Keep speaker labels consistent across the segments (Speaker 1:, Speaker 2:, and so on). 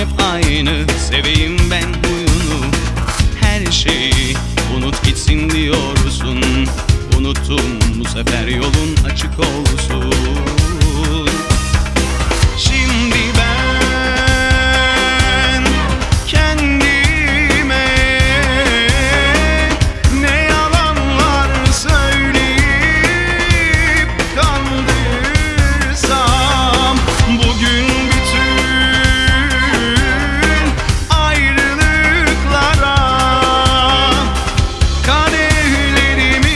Speaker 1: aynı, seveyim ben huyunu. Her şeyi unut gitsin diyorsun. Unuttum, bu sefer yolun açık olsun. Şimdi ben kendime ne yalanlar söyleyip kandırsam, bugün bütün ayrılıklara kadehlerimi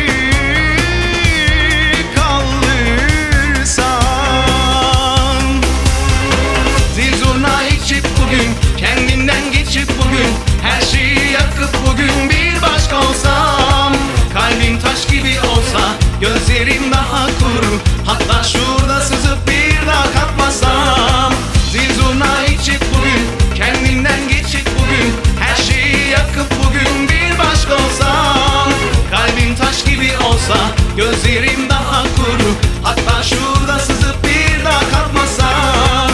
Speaker 1: kaldırsam. Zil zurna içip bugün, kendinden geçip bugün, her şeyi yakıp bugün bir başka olsam. Kalbim taş gibi olsa, gözlerim daha kuru, hatta şurada sızıp bir daha kalkmasam. Zil zurna içip bugün, kendinden geçip bugün, her şeyi yakıp bugün bir başka olsam. Kalbim taş gibi olsa, gözlerim daha kuru, hatta şurada sızıp bir daha kalkmasam.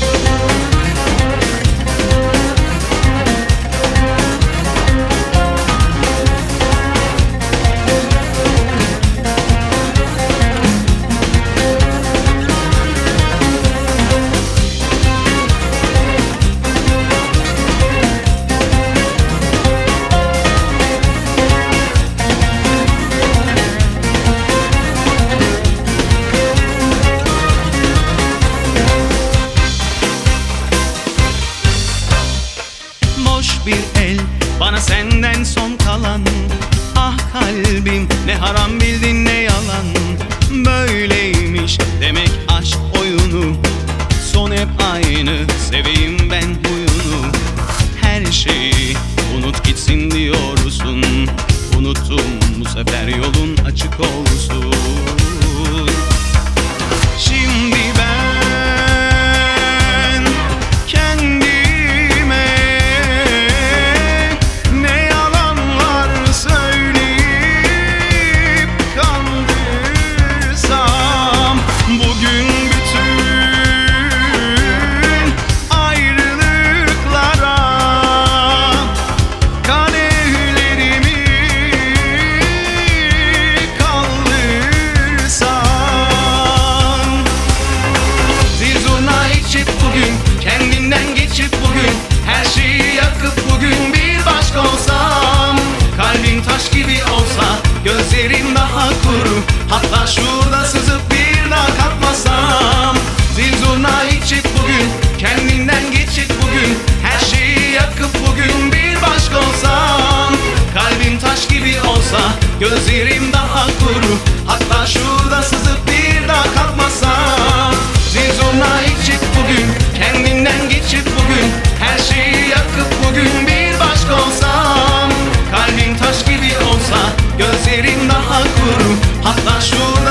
Speaker 1: Boş bir el, bana senden son kalan. Ah kalbim, ne haram bildin ne yalan. Böyleymiş demek aşk oyunu. Son hep aynı, seveyim ben huyunu. Her şeyi unut gitsin diyorsun. Unuttum, bu sefer yolun açık olsun. Şimdi ben kendime ne yalanlar söyleyip kandırsam, bugün bütün ayrılıklara kadehlerimi kaldırsam. Zil zurna içip bugün, kendinden geçip bugün, her şeyi yakıp bugün bir başka olsam. Kalbim taş gibi olsa, gözlerim daha kuru, hatta şurada sızıp bir daha kalkmasam. Zil zurna içip bugün, kendinden geçip bugün, her şeyi yakıp bugün bir başka olsam. Kalbim taş gibi olsa, gözlerim daha kuru, hatta şurada sızıp bir daha kalkmasam. Zil zurna içip bugün, kendinden geçip bugün, her şeyi yakıp bugün bir başka olsam. Kalbim taş gibi olsa, gözlerim daha kuru, hatta şurada